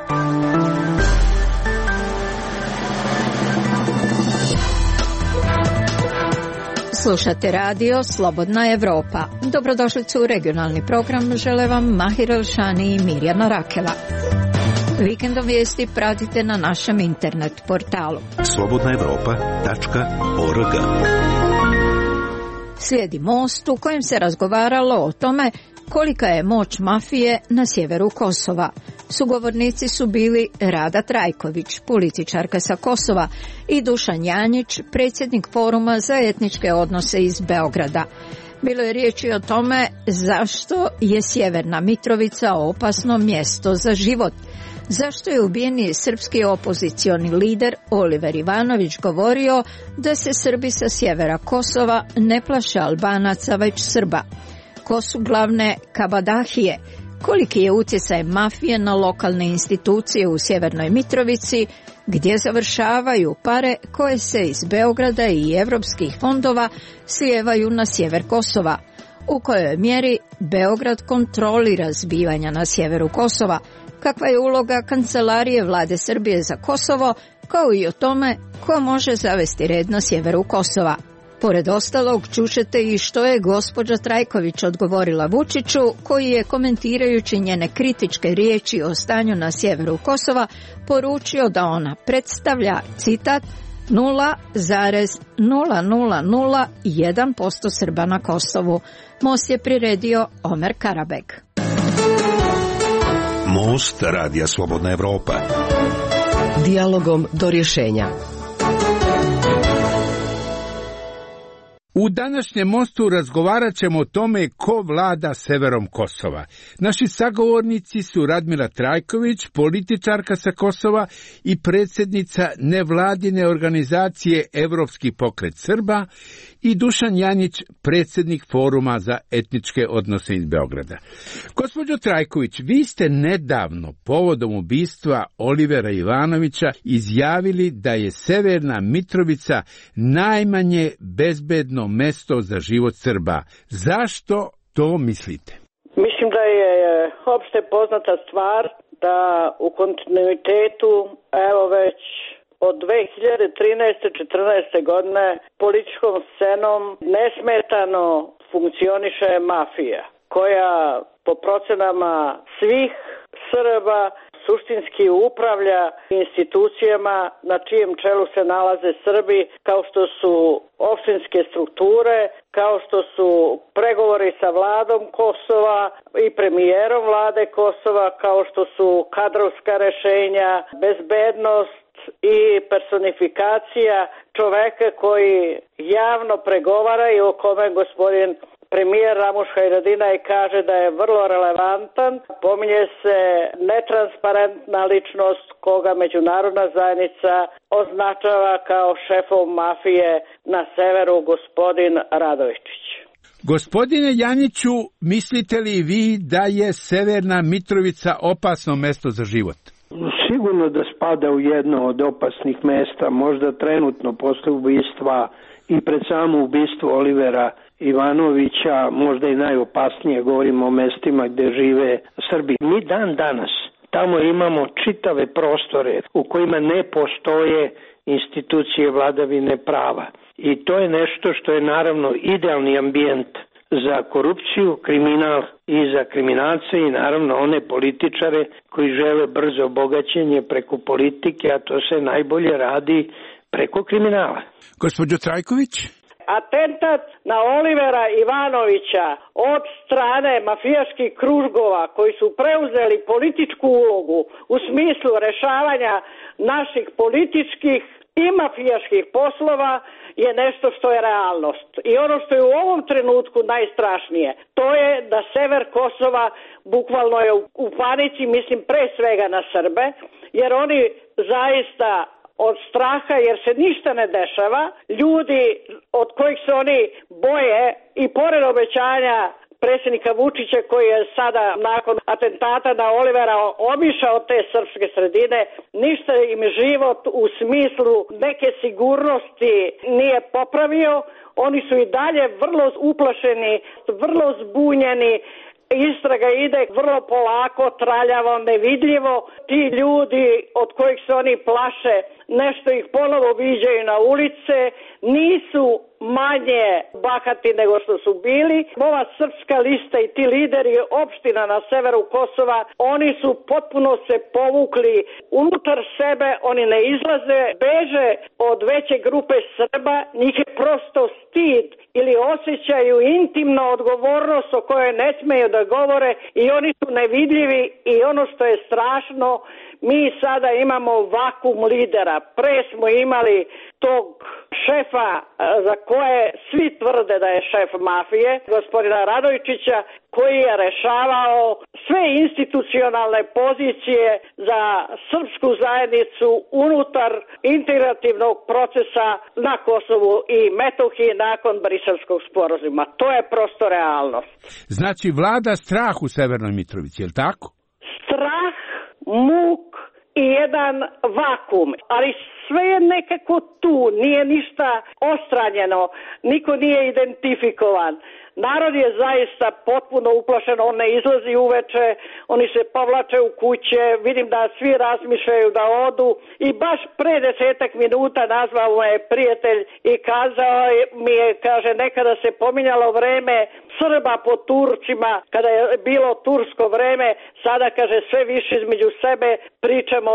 Slušate radio Slobodna Evropa. Dobrodošlicu u regionalni program. Žele vam Mahir Elšani i Mirjana Rakela. Vikendom vijesti pratite na našem internet portalu slobodnaevropa.org. Slijedi Most u kojem se razgovaralo o tome kolika je moć mafije na sjeveru Kosova. Sugovornici su bili Rada Trajković, političarka sa Kosova, i Dušan Janjić, predsjednik Foruma za etničke odnose iz Beograda. Bilo je riječi o tome zašto je Sjeverna Mitrovica opasno mjesto za život. Zašto je ubijeni srpski opozicioni lider Oliver Ivanović govorio da se Srbi sa sjevera Kosova ne plaše Albanaca već Srba? Ko su glavne kabadahije? Koliki je utjecaj mafije na lokalne institucije u Sjevernoj Mitrovici? Gdje završavaju pare koje se iz Beograda i europskih fondova slijevaju na sjever Kosova? U kojoj mjeri Beograd kontrolira zbivanja na sjeveru Kosova? Kakva je uloga Kancelarije Vlade Srbije za Kosovo, kao i o tome ko može zavesti red na sjeveru Kosova? Pored ostalog, čućete i što je gospođa Trajković odgovorila Vučiću, koji je, komentirajući njene kritičke riječi o stanju na sjeveru Kosova, poručio da ona predstavlja, citat, 0,0001% Srba na Kosovu. Most je priredio Omer Karabeg. Most radija Slobodna Evropa. Dijalogom do rješenja. U današnjem Mostu razgovarat ćemo o tome ko vlada severom Kosova. Naši sagovornici su Radmila Trajković, političarka sa Kosova i predsjednica nevladine organizacije Evropski pokret Srba, i Dušan Janjić, predsjednik Foruma za etničke odnose iz Beograda. Gospođo Trajković, vi ste nedavno povodom ubistva Olivera Ivanovića izjavili da je Severna Mitrovica najmanje bezbedno mjesto za život Srba. Zašto to mislite? Mislim da je opšte poznata stvar da u kontinuitetu, evo već od 2013-14. godine političkom scenom nesmetano funkcioniše mafija, koja po procenama svih Srba suštinski upravlja institucijama na čijem čelu se nalaze Srbi, kao što su opštinske strukture, kao što su pregovori sa vladom Kosova i premijerom vlade Kosova, kao što su kadrovska rešenja, bezbednost i personifikacija čoveka koji javno pregovara i o kome gospodin premijer Ramuš Haradinaj kaže da je vrlo relevantan. Pominje se netransparentna ličnost koga međunarodna zajednica označava kao šefom mafije na severu, gospodin Radovičić. Gospodine Janjiću, mislite li vi da je Severna Mitrovica opasno mjesto za život? Sigurno da spada u jedno od opasnih mjesta, možda trenutno posle ubistva i pred samo ubistvo Olivera Ivanovića, možda i najopasnije, govorimo o mestima gdje žive Srbi. Mi dan danas tamo imamo čitave prostore u kojima ne postoje institucije vladavine prava. I to je nešto što je naravno idealni ambijent za korupciju, kriminal i za kriminalce i naravno one političare koji žele brzo bogaćenje preko politike, a to se najbolje radi preko kriminala. Gospođo Trajković? Atentat na Olivera Ivanovića od strane mafijaških kružgova koji su preuzeli političku ulogu u smislu rešavanja naših političkih i mafijaških poslova je nešto što je realnost. I ono što je u ovom trenutku najstrašnije, to je da sever Kosova bukvalno je u panici, mislim pre svega na Srbe, jer oni zaista od straha, jer se ništa ne dešava, ljudi od kojih se oni boje i pored obećanja predsjednika Vučića koji je sada nakon atentata na Olivera obišao te srpske sredine, ništa im život u smislu neke sigurnosti nije popravio. Oni su i dalje vrlo uplašeni, vrlo zbunjeni, istraga ide vrlo polako, traljavo, nevidljivo. Ti ljudi od kojih se oni plaše, nešto ih ponovo viđaju na ulice, nisu manje bahati nego što su bili. Ova Srpska lista i ti lideri opština na severu Kosova, oni su potpuno se povukli unutar sebe, oni ne izlaze, beže od veće grupe Srba, njih je prosto stid ili osjećaju intimnu odgovornost o kojoj ne smeju da govore i oni su nevidljivi i ono što je strašno, mi sada imamo vakum lidera. Pre smo imali tog šefa za koje svi tvrde da je šef mafije, gospodina Radojčića, koji je rešavao sve institucionalne pozicije za srpsku zajednicu unutar integrativnog procesa na Kosovu i Metohiji nakon Briselskog sporazuma. To je prosto realnost. Znači vlada strah u Severnoj Mitrovici, je li tako? Strah, muk i jedan vakum, ali sve je nekako tu, nije ništa ostranjeno, niko nije identifikovan. Narod je zaista potpuno uplašen, on ne izlazi uveče, oni se povlače u kuće, vidim da svi razmišljaju da odu i baš pre 10 minuta nazvao je prijatelj i kazao mi je, kaže, nekada se pominjalo vreme Srba po Turcima, kada je bilo tursko vreme, sada, kaže, sve više između sebe pričamo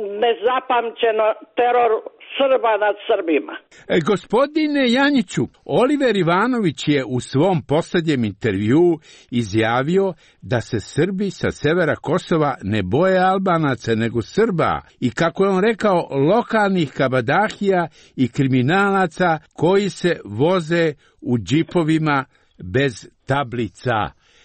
nezapamćeno teror Srba nad Srbima. Gospodine Janjiću, Oliver Ivanović je u svom posljednjem intervjuu izjavio da se Srbi sa severa Kosova ne boje Albanaca nego Srba i, kako je on rekao, lokalnih kabadahija i kriminalaca koji se voze u džipovima bez tablica.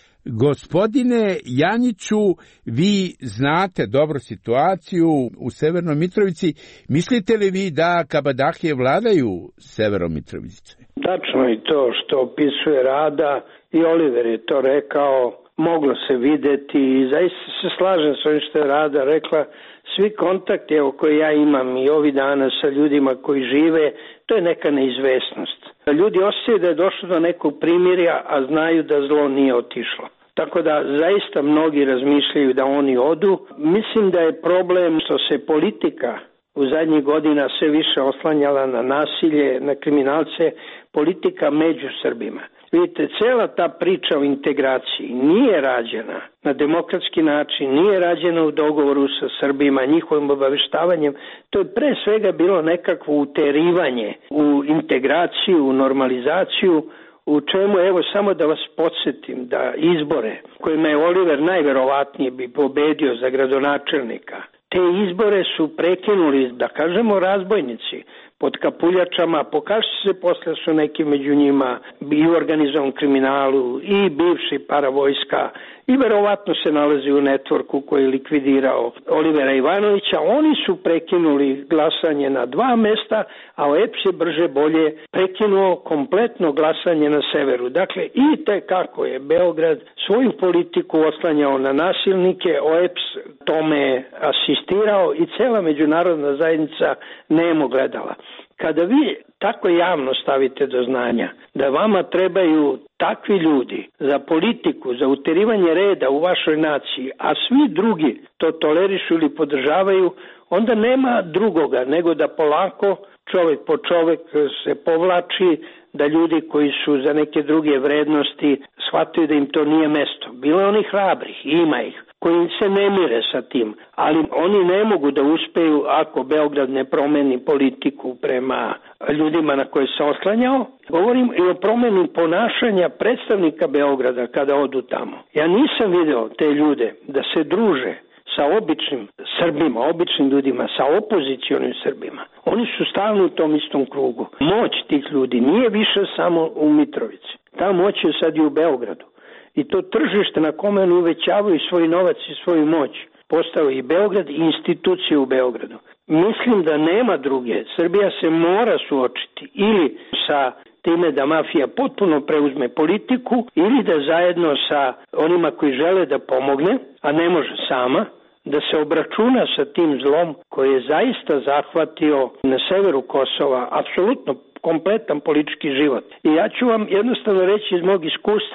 Gospodine Janjiću, vi znate dobro situaciju u Severnoj Mitrovici. Mislite li vi da kabadahije vladaju Severom Mitrovice? Tačno je to što opisuje Rada i Oliver je to rekao, moglo se videti i zaista se slažem s ovim što je Rada rekla. Svi kontakti koje ja imam i ovih dana sa ljudima koji žive, to je neka neizvesnost. Ljudi osjećaju da je došlo do nekog primirja, a znaju da zlo nije otišlo. Tako da zaista mnogi razmišljaju da oni odu. Mislim da je problem što se politika u zadnjih godina sve više oslanjala na nasilje, na kriminalce, politika među Srbima. Vidite, cela ta priča o integraciji nije rađena na demokratski način, nije rađena u dogovoru sa Srbima, njihovim obaveštavanjem. To je pre svega bilo nekakvo uterivanje u integraciju, u normalizaciju, u čemu, evo samo da vas podsjetim da izbore kojima je Oliver najverovatnije bi pobedio za gradonačelnika, te izbore su prekinuli, da kažemo, razbojnici pod kapuljačama, pokaže se posle su neki među njima i u organizovanom kriminalu i bivši paravojska i verovatno se nalazi u networku koji je likvidirao Olivera Ivanovića. Oni su prekinuli glasanje na 2 mesta, a OEPS je brže bolje prekinuo kompletno glasanje na severu. Dakle, i kako je Beograd svoju politiku oslanjao na nasilnike, OEPS tome asistirao i cela međunarodna zajednica nemo gledala. Kada vi tako javno stavite do znanja da vama trebaju takvi ljudi za politiku, za uterivanje reda u vašoj naciji, a svi drugi to tolerišu ili podržavaju, onda nema drugoga nego da polako čovjek po čovjek se povlači, da ljudi koji su za neke druge vrednosti shvataju da im to nije mesto. Bilo je onih hrabrih, ima ih, koji se ne mire sa tim, ali oni ne mogu da uspeju ako Beograd ne promeni politiku prema ljudima na koje se oslanjao. Govorim i o promeni ponašanja predstavnika Beograda kada odu tamo. Ja nisam video te ljude da se druže sa običnim Srbima, običnim ljudima, sa opozicionim Srbima. Oni su stalno u tom istom krugu. Moć tih ljudi nije više samo u Mitrovici. Ta moć je sad i u Beogradu. I to tržište na kome oni uvećavaju svoj novac i svoju moć postao i Beograd i institucije u Beogradu. Mislim da nema druge. Srbija se mora suočiti ili sa time da mafija potpuno preuzme politiku ili da zajedno sa onima koji žele da pomogne, a ne može sama, da se obračuna sa tim zlom koji je zaista zahvatio na severu Kosova apsolutno kompletan politički život. I ja ću vam jednostavno reći iz mog iskustva.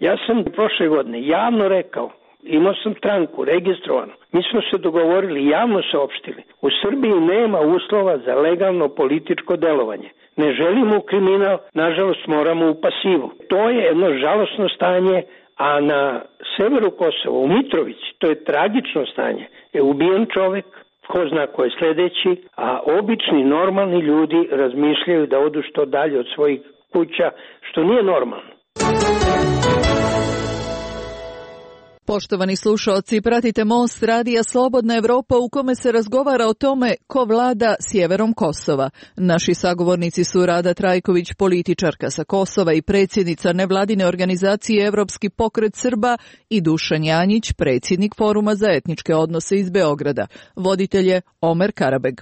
Ja sam prošle godine javno rekao, imao sam stranku registrovanu, mi smo se dogovorili, javno saopštili, u Srbiji nema uslova za legalno političko delovanje. Ne želimo u kriminal, nažalost moramo u pasivu. To je jedno žalosno stanje, a na severu Kosova, u Mitrovici, to je tragično stanje. Je ubijen čovek, ko zna ko je sledeći, a obični normalni ljudi razmišljaju da odu što dalje od svojih kuća, što nije normalno. Poštovani slušaoci, pratite Most radija Slobodna Evropa u kome se razgovara o tome ko vlada sjeverom Kosova. Naši sagovornici su Rada Trajković, političarka sa Kosova i predsjednica nevladine organizacije Evropski pokret Srba, i Dušan Janjić, predsjednik Foruma za etničke odnose iz Beograda. Voditelj je Omer Karabeg.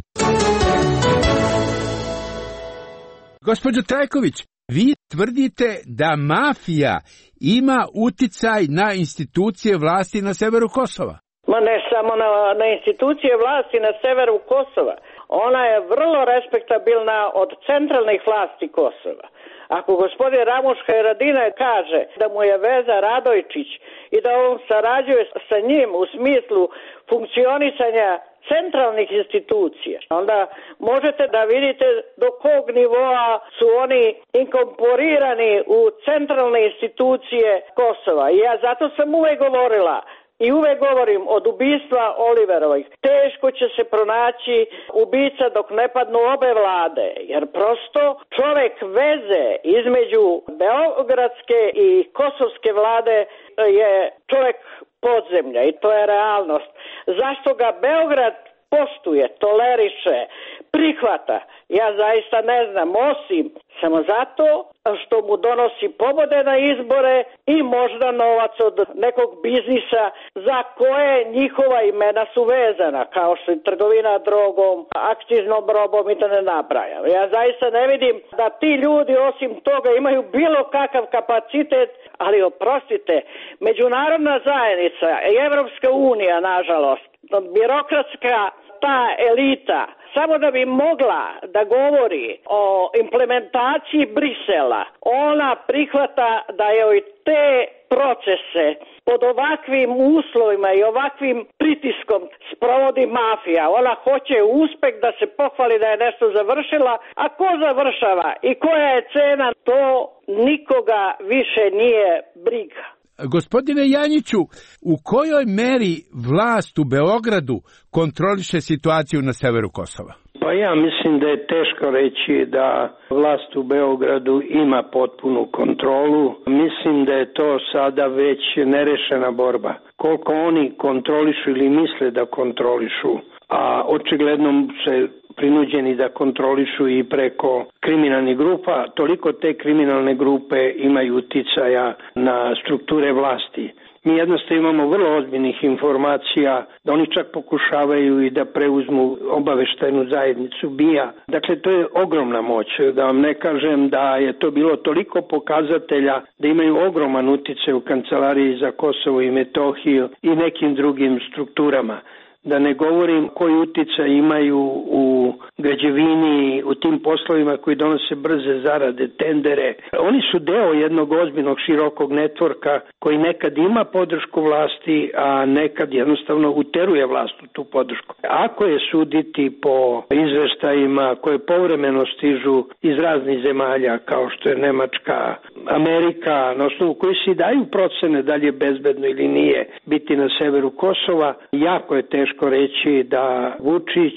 Gospođo Trajković, vi tvrdite da mafija ima uticaj na institucije vlasti na severu Kosova. Ma ne samo na institucije vlasti na severu Kosova. Ona je vrlo respektabilna od centralnih vlasti Kosova. Ako gospodin Ramuš Haradinaj kaže da mu je veza Radojčić i da on sarađuje sa njim u smislu funkcionisanja centralnih institucija, onda možete da vidite do kog nivoa su oni inkorporirani u centralne institucije Kosova. I ja zato sam uvek govorila i uvek govorim od ubistva Oliverovih. Teško će se pronaći ubica dok ne padnu obe vlade, jer prosto čovek veze između beogradske i kosovske vlade je čovek podzemlja i to je realnost. Zašto ga Beograd poštuje, toleriše, prihvata, ja zaista ne znam, osim samo zato što mu donosi pobode na izbore i možda novac od nekog biznisa za koje njihova imena su vezana, kao što je trgovina drogom, akciznom robom i da ne nabrajam. Ja zaista ne vidim da ti ljudi osim toga imaju bilo kakav kapacitet, ali oprostite, međunarodna zajednica i Evropska unija, nažalost, birokratska ta elita, samo da bi mogla da govori o implementaciji Brisela, ona prihvata da joj te procese pod ovakvim uslovima i ovakvim pritiskom sprovodi mafija. Ona hoće uspeh da se pohvali da je nešto završila, a ko završava i koja je cena, to nikoga više nije briga. Gospodine Janjiću, u kojoj meri vlast u Beogradu kontroliše situaciju na severu Kosova? Pa ja mislim da je teško reći da vlast u Beogradu ima potpunu kontrolu. Mislim da je to sada već nerešena borba. Koliko oni kontrolišu ili misle da kontrolišu, a očigledno se prinuđeni da kontrolišu i preko kriminalnih grupa, toliko te kriminalne grupe imaju uticaja na strukture vlasti. Mi jednostavno imamo vrlo ozbiljnih informacija da oni čak pokušavaju i da preuzmu obaveštajnu zajednicu BIA. Dakle, to je ogromna moć. Da vam ne kažem da je to bilo toliko pokazatelja da imaju ogroman uticaj u Kancelariji za Kosovo i Metohiju i nekim drugim strukturama. Da ne govorim koji uticaj imaju u građevini, u tim poslovima koji donose brze zarade, tendere. Oni su deo jednog ozbiljnog širokog networka koji nekad ima podršku vlasti, a nekad jednostavno uteruje vlast u tu podršku. Ako je suditi po izveštajima koje povremeno stižu iz raznih zemalja, kao što je Nemačka, Amerika, na osnovu koji se daju procene da li je bezbedno ili nije biti na severu Kosova, jako je teško reći da Vučić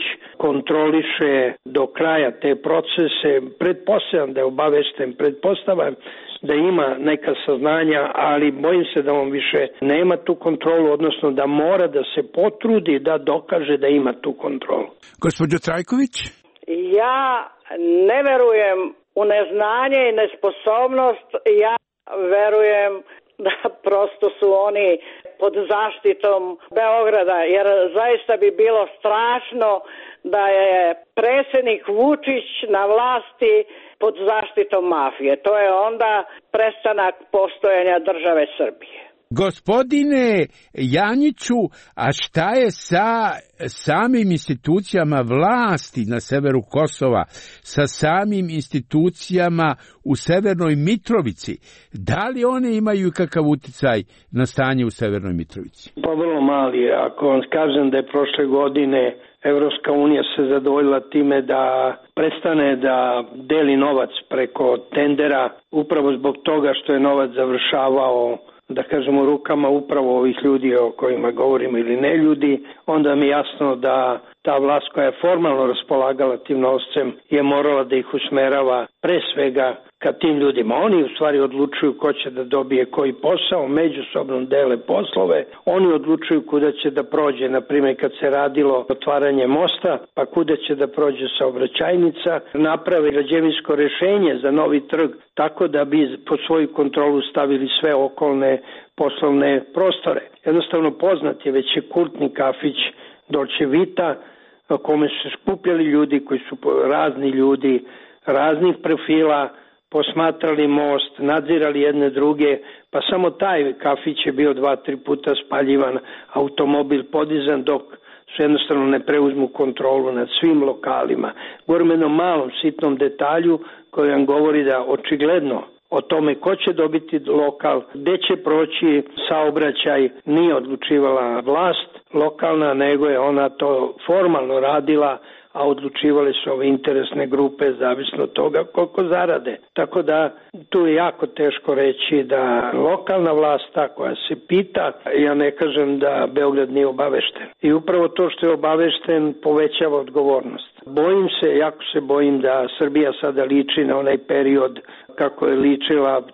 kontroliše do kraja te procese. Pretpostavljam da je obavešten, pretpostavljam da ima neka saznanja, ali bojim se da on više nema tu kontrolu, odnosno da mora da se potrudi da dokaže da ima tu kontrolu. Gospođo Trajković? Ja ne verujem u neznanje i nesposobnost, ja verujem da prosto su oni pod zaštitom Beograda, jer zaista bi bilo strašno da je predsjednik Vučić na vlasti pod zaštitom mafije. To je onda prestanak postojanja države Srbije. Gospodine Janjiću, a šta je sa samim institucijama vlasti na severu Kosova, sa samim institucijama u Severnoj Mitrovici? Da li one imaju kakav uticaj na stanje u Severnoj Mitrovici? Pa vrlo mali. Ako vam kažem da je prošle godine Evropska unija se zadovoljila time da prestane da deli novac preko tendera, upravo zbog toga što je novac završavao, da kažemo, rukama upravo ovih ljudi o kojima govorimo ili ne ljudi, onda mi je jasno da ta vlast koja je formalno raspolagala tim novcem je morala da ih usmerava pre svega ka tim ljudima. Oni u stvari odlučuju ko će da dobije koji posao, međusobno dele poslove, oni odlučuju kuda će da prođe, na primjer kad se radilo otvaranje mosta, pa kuda će da prođe saobraćajnica, napravi građevinsko rešenje za novi trg, tako da bi pod svoju kontrolu stavili sve okolne poslovne prostore. Jednostavno poznat je, već je kultni kafić Dolce Vita, na kome su skupljali ljudi koji su razni ljudi, raznih profila, posmatrali most, nadzirali jedne druge, pa samo taj kafić je bio 2-3 puta spaljivan, automobil podizan dok su jednostavno ne preuzmu kontrolu nad svim lokalima. Govorim o jednom malom sitnom detalju koji vam govori da očigledno o tome ko će dobiti lokal, gde će proći saobraćaj, nije odlučivala vlast lokalna, nego je ona to formalno radila, a odlučivali su ove interesne grupe zavisno od toga koliko zarade. Tako da tu je jako teško reći da lokalna vlast ta koja se pita, ja ne kažem da Beograd nije obavešten. I upravo to što je obavešten povećava odgovornost. Bojim se, jako se bojim da Srbija sada liči na onaj period kako je ličila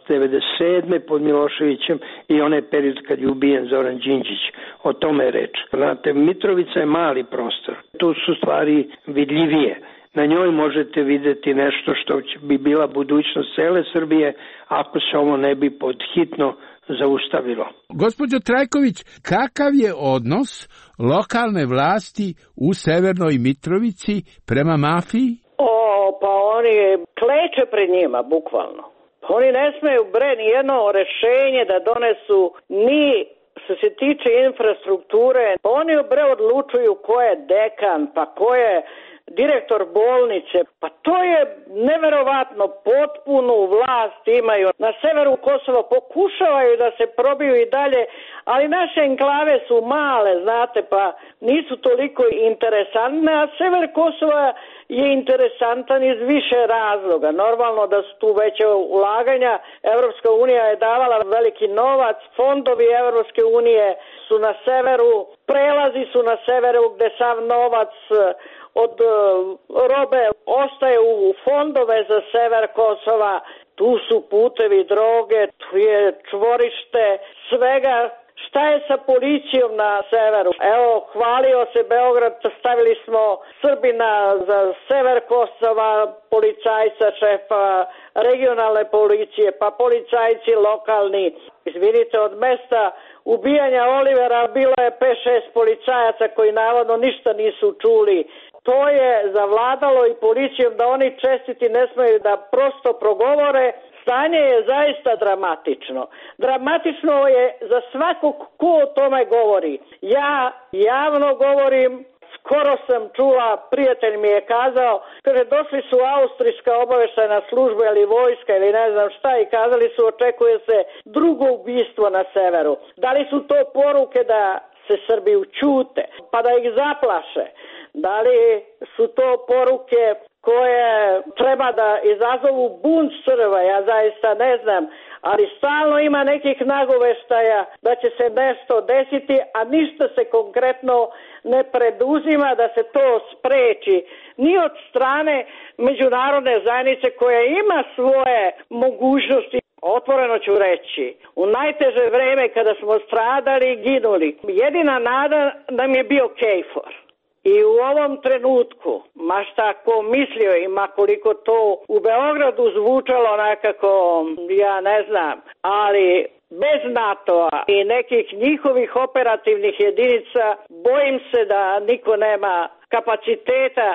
97. pod Miloševićem i onaj period kad je ubijen Zoran Đinđić. O tome je reč. Znate, Mitrovica je mali prostor. Tu su stvari vidljivije. Na njoj možete videti nešto što bi bila budućnost cele Srbije ako se ovo ne bi podhitno zaustavilo. Gospođo Trajković, kakav je odnos lokalne vlasti u Severnoj Mitrovici prema mafiji? Pa oni kleče pred njima, bukvalno. Oni ne smeju ni jedno rešenje da donesu ni što se tiče infrastrukture. Oni odlučuju ko je dekan, pa ko je direktor bolnice. Pa to je neverovatno, potpunu vlast imaju. Na severu Kosova pokušavaju da se probiju i dalje, ali naše enklave su male, znate, pa nisu toliko interesantne, a sever Kosova je interesantan iz više razloga. Normalno da su tu veće ulaganja, Evropska unija je davala veliki novac, fondovi Evropske unije su na severu, prelazi su na severu gde sav novac od robe ostaje u fondove za sever Kosova, tu su putevi droge, tu je čvorište svega. Šta je sa policijom na severu? Evo, hvalio se Beograd, stavili smo Srbina za sever Kosova, policajca, šefa regionalne policije, pa policajci lokalni. Izvinite, od mesta ubijanja Olivera bilo je 5-6 policajaca koji navodno ništa nisu čuli. To je zavladalo i policijom da oni čestiti ne smeju da prosto progovore. Stanje je zaista dramatično. Dramatično je za svakog ko o tome govori. Ja javno govorim, skoro sam čula, prijatelj mi je kazao, kaže, došli su austrijska obaveštajna služba ili vojska ili ne znam šta i kazali su očekuje se drugo ubistvo na severu. Da li su to poruke da se Srbi ućute pa da ih zaplaše? Da li su to poruke koje treba da izazovu bunt Srba, ja zaista ne znam, ali stalno ima nekih nagoveštaja da će se nešto desiti, a ništa se konkretno ne preduzima da se to spreči, ni od strane međunarodne zajednice koja ima svoje mogućnosti. Otvoreno ću reći, u najteže vreme kada smo stradali i ginuli, jedina nada nam je bio KFOR. I u ovom trenutku, ma šta ko mislio i ma koliko to u Beogradu zvučalo nekako, ja ne znam, ali bez NATO-a i nekih njihovih operativnih jedinica, bojim se da niko nema kapaciteta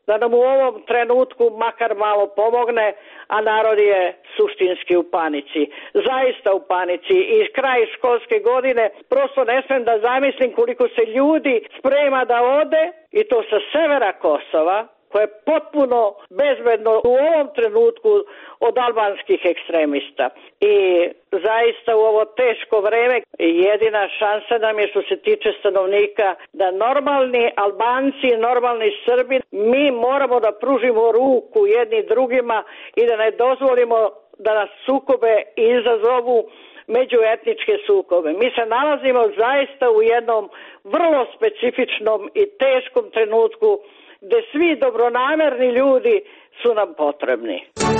da nam u ovom trenutku makar malo pomogne, a narod je suštinski u panici. Zaista u panici. I kraj školske godine prosto ne smem da zamislim koliko se ljudi sprema da ode, i to sa severa Kosova, koje je potpuno bezbedno u ovom trenutku od albanskih ekstremista. I zaista u ovo teško vreme jedina šansa nam je, što se tiče stanovnika, da normalni Albanci, normalni Srbi, mi moramo da pružimo ruku jedni drugima i da ne dozvolimo da nas sukobe izazovu međuetničke sukobe. Mi se nalazimo zaista u jednom vrlo specifičnom i teškom trenutku gde svi dobronamerni ljudi su nam potrebni.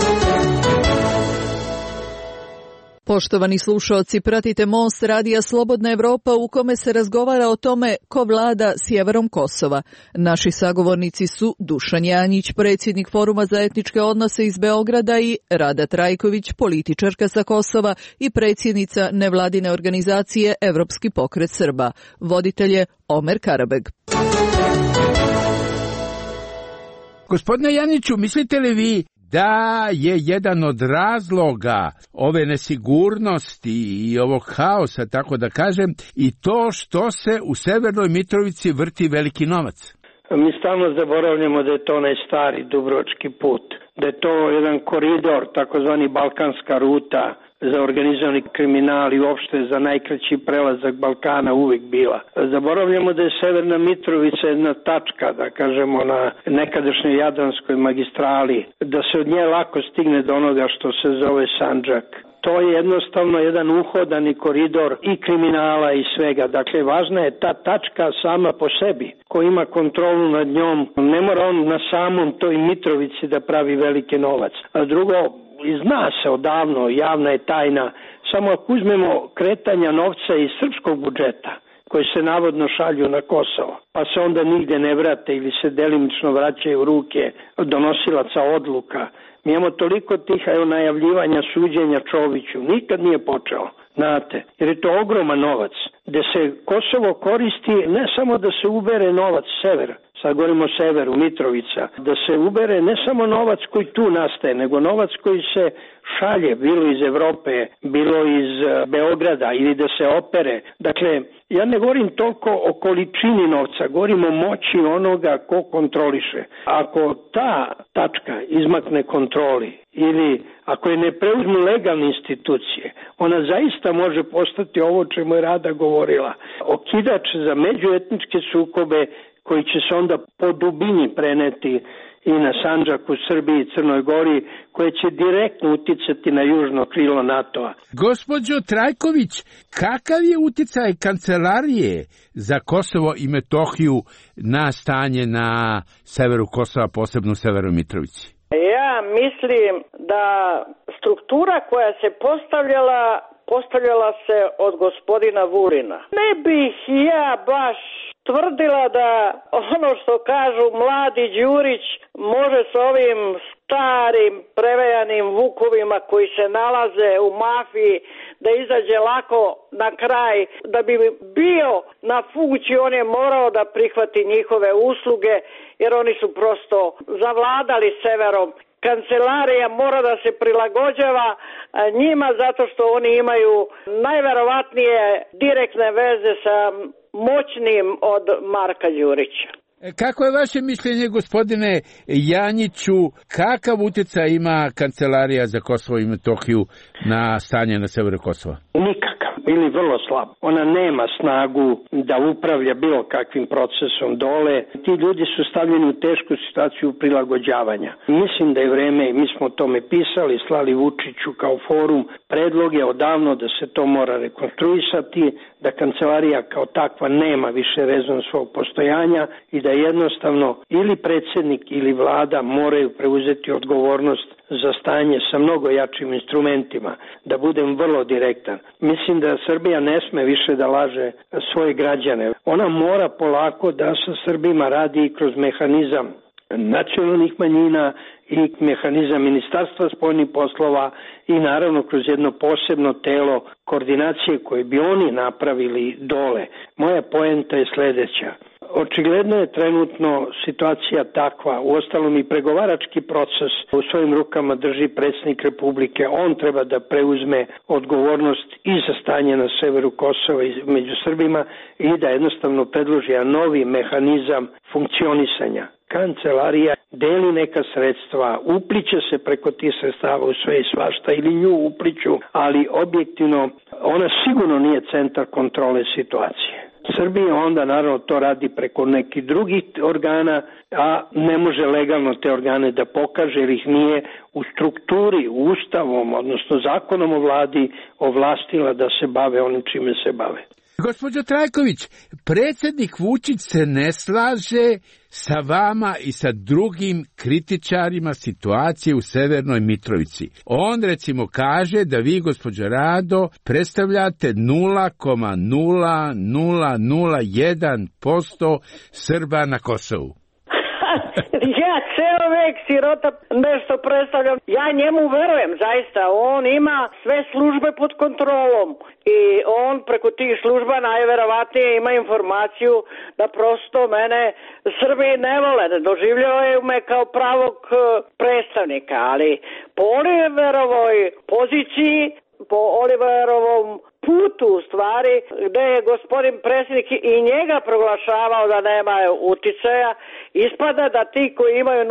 Poštovani slušaoci, pratite Most radija Slobodna Evropa u kome se razgovara o tome ko vlada sjeverom Kosova. Naši sagovornici su Dušan Janjić, predsjednik Foruma za etničke odnose iz Beograda, i Rada Trajković, političarka sa Kosova i predsjednica nevladine organizacije Evropski pokret Srba. Voditelj je Omer Karabeg. Gospodine Janiću, mislite li vi da je jedan od razloga ove nesigurnosti i ovog haosa, tako da kažem, i to što se u Severnoj Mitrovici vrti veliki novac? Mi stalno zaboravljamo da je to onaj stari dubrovački put, da je to jedan koridor, takozvani balkanska ruta za organizovani kriminal i uopšte za najkraći prelazak Balkana uvijek bila. Zaboravljamo da je Severna Mitrovica jedna tačka, da kažemo, na nekadašnjoj Jadranskoj magistrali, da se od nje lako stigne do onoga što se zove Sandžak. To je jednostavno jedan uhodani koridor i kriminala i svega. Dakle, važna je ta tačka sama po sebi. Ko ima kontrolu nad njom, ne mora on na samom toj Mitrovici da pravi veliki novac. A drugo, zna se odavno, javna je tajna, samo ako uzmemo kretanja novca iz srpskog budžeta, koji se navodno šalju na Kosovo, pa se onda nigde ne vrate ili se delimično vraćaju u ruke donosilaca odluka. Mi imamo toliko tih najavljivanja suđenja Čoviću, nikad nije počelo, znate, jer je to ogroman novac, gde se Kosovo koristi ne samo da se ubere novac severa, sad govorimo o severu, Mitrovica, da se ubere ne samo novac koji tu nastaje, nego novac koji se šalje, bilo iz Evrope, bilo iz Beograda, ili da se opere. Dakle, ja ne govorim toliko o količini novca, govorim o moći onoga ko kontroliše. Ako ta tačka izmakne kontroli ili ako je ne preuzmu legalne institucije, ona zaista može postati ovo čemu je Rada govorila. Okidač za međuetničke sukobe koji će se onda po dubini preneti i na Sandžaku, Srbiji i Crnoj Gori, koje će direktno uticati na južno krilo NATO-a. Gospođo Trajković, kakav je uticaj Kancelarije za Kosovo i Metohiju na stanje na severu Kosova, posebno u Severnoj Mitrovici? Ja mislim da struktura koja se postavljala se od gospodina Vulina. Ne bih ja baš tvrdila da ono što kažu mladi Đurić može s ovim starim prevejanim vukovima koji se nalaze u mafiji da izađe lako na kraj. Da bi bio na funkciji, on je morao da prihvati njihove usluge, jer oni su prosto zavladali severom. Kancelarija mora da se prilagođava njima zato što oni imaju najverovatnije direktne veze sa moćnim od Marka Đurića. Kako je vaše mišljenje, gospodine Janjiću, kakav utjecaj ima Kancelarija za Kosovo i Metohiju na stanje na severu Kosova? Nikakav ili vrlo slab. Ona nema snagu da upravlja bilo kakvim procesom dole. Ti ljudi su stavljeni u tešku situaciju prilagođavanja. Mislim da je vreme, i mi smo o tome pisali, slali Vučiću kao forum predloge odavno da se to mora rekonstruisati, da Kancelarija kao takva nema više rezon svog postojanja i da jednostavno ili predsjednik ili vlada moraju preuzeti odgovornost za stanje sa mnogo jačim instrumentima. Da budem vrlo direktan, mislim da Srbija ne sme više da laže svoje građane. Ona mora polako da sa Srbima radi i kroz mehanizam nacionalnih manjina i mehanizam Ministarstva spoljnih poslova i naravno kroz jedno posebno telo koordinacije koje bi oni napravili dole. Moja poenta je sljedeća. Očigledno je trenutno situacija takva. Uostalom i pregovarački proces u svojim rukama drži predsjednik Republike. On treba da preuzme odgovornost i za stanje na severu Kosova i među Srbima i da jednostavno predloži novi mehanizam funkcionisanja. Kancelarija deli neka sredstva, upliće se preko tih sredstava u sve i svašta ili nju upliću, ali objektivno ona sigurno nije centar kontrole situacije. Srbija onda naravno to radi preko nekih drugih organa, a ne može legalno te organe da pokaže jer ih nije u strukturi, ustavom, odnosno zakonom o vladi ovlastila da se bave onim čime se bave. Gospođo Trajković, predsjednik Vučić se ne slaže sa vama i sa drugim kritičarima situacije u Severnoj Mitrovici. On recimo kaže da vi, gospođo Rado, predstavljate 0,0001% Srba na Kosovu. Ja ceo vek sirota nešto predstavljam. Ja njemu verujem, zaista. On ima sve službe pod kontrolom i on preko tih služba najverovatnije ima informaciju da prosto mene Srbi ne vole, ne doživljavaju me kao pravog predstavnika, ali po Oliverovoj poziciji, po Oliverovom putu u stvari, gde je gospodin predsjednik i njega proglašavao da nema uticaja, ispada da ti koji imaju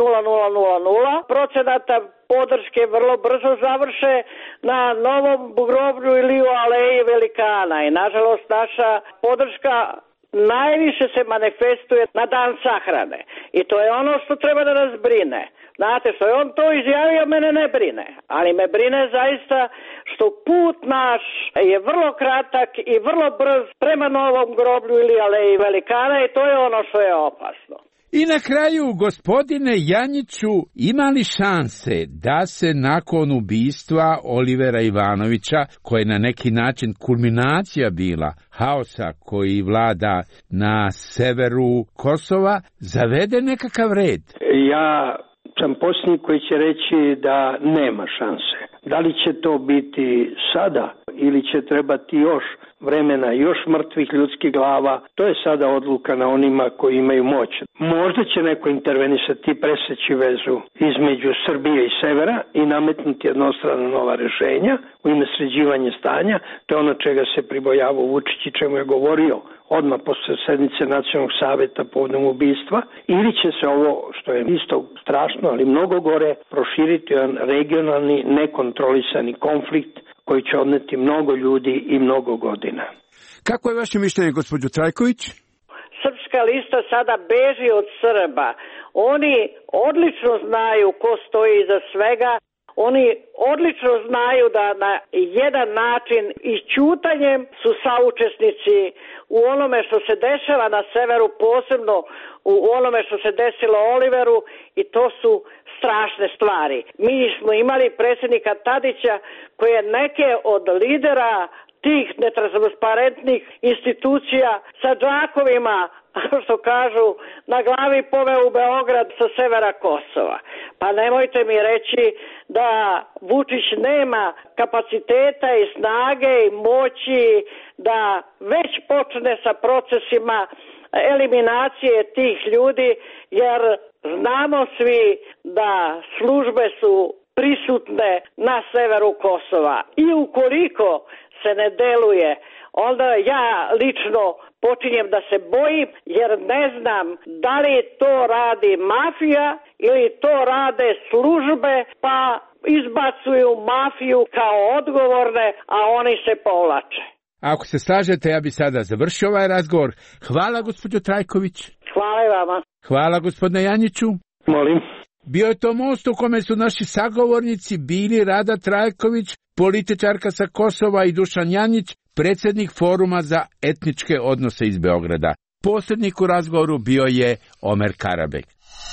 0,000% podrške vrlo brzo završe na novom groblju ili u aleji velikana i nažalost naša podrška najviše se manifestuje na dan sahrane i to je ono što treba da nas brine. Znate, što je on to izjavio, mene ne brine, ali me brine zaista što put naš je vrlo kratak i vrlo brz prema novom groblju ili aleji velikana i to je ono što je opasno. I na kraju, gospodine Janjiću, ima li šanse da se nakon ubistva Olivera Ivanovića, koje je na neki način kulminacija bila haosa koji vlada na severu Kosova, zavede nekakav red? Ja sam posljednji koji će reći da nema šanse. Da li će to biti sada ili će trebati još vremena, još mrtvih ljudskih glava, to je sada odluka na onima koji imaju moć. Možda će neko intervenisati, preseći vezu između Srbije i severa i nametnuti jednostrana nova rešenja u ime sređivanja stanja. To je ono čega se pribojavao Vučić i čemu je govorio odmah posle sednice Nacionalnog saveta povodom ubistva, ili će se ovo, što je isto strašno, ali mnogo gore, proširiti jedan regionalni, nekontrolisani konflikt koji će odneti mnogo ljudi i mnogo godina. Kako je vaše mišljenje, gospođo Trajković? Srpska lista sada beži od Srba. Oni odlično znaju ko stoji iza svega. Oni odlično znaju da na jedan način i ćutanjem su saučesnici u onome što se dešava na severu, posebno u onome što se desilo Oliveru i to su strašne stvari. Mi smo imali predsjednika Tadića koji je neke od lidera tih netransparentnih institucija sa džakovima, što kažu, na glavi poveo u Beograd sa severa Kosova. Pa nemojte mi reći da Vučić nema kapaciteta i snage i moći da već počne sa procesima eliminacije tih ljudi, jer znamo svi da službe su prisutne na severu Kosova. I ukoliko se ne deluje, onda ja lično počinjem da se bojim, jer ne znam da li to radi mafija ili to rade službe, pa izbacuju mafiju kao odgovorne, a oni se povlače. Ako se slažete, ja bi sada završio ovaj razgovor. Hvala, gospođo Trajković. Hvala i vama. Hvala, gospodine Janjiću. Molim. Bio je to most u kome su naši sagovornici bili Rada Trajković, političarka sa Kosova, i Dušan Janjić, predsjednik Foruma za etničke odnose iz Beograda. Posrednik u razgovoru bio je Omer Karabek.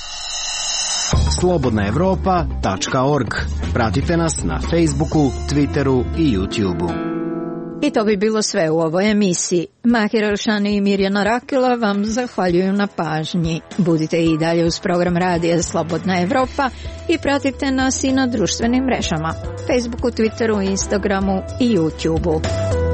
slobodnaevropa.org. Pratite nas na Facebooku, Twitteru i YouTubeu. I to bi bilo sve u ovoj emisiji. Mahir Elšani i Mirjana Rakela vam zahvaljuju na pažnji. Budite i dalje uz program radija Slobodna Evropa i pratite nas i na društvenim mrežama, Facebooku, Twitteru, Instagramu i YouTubeu.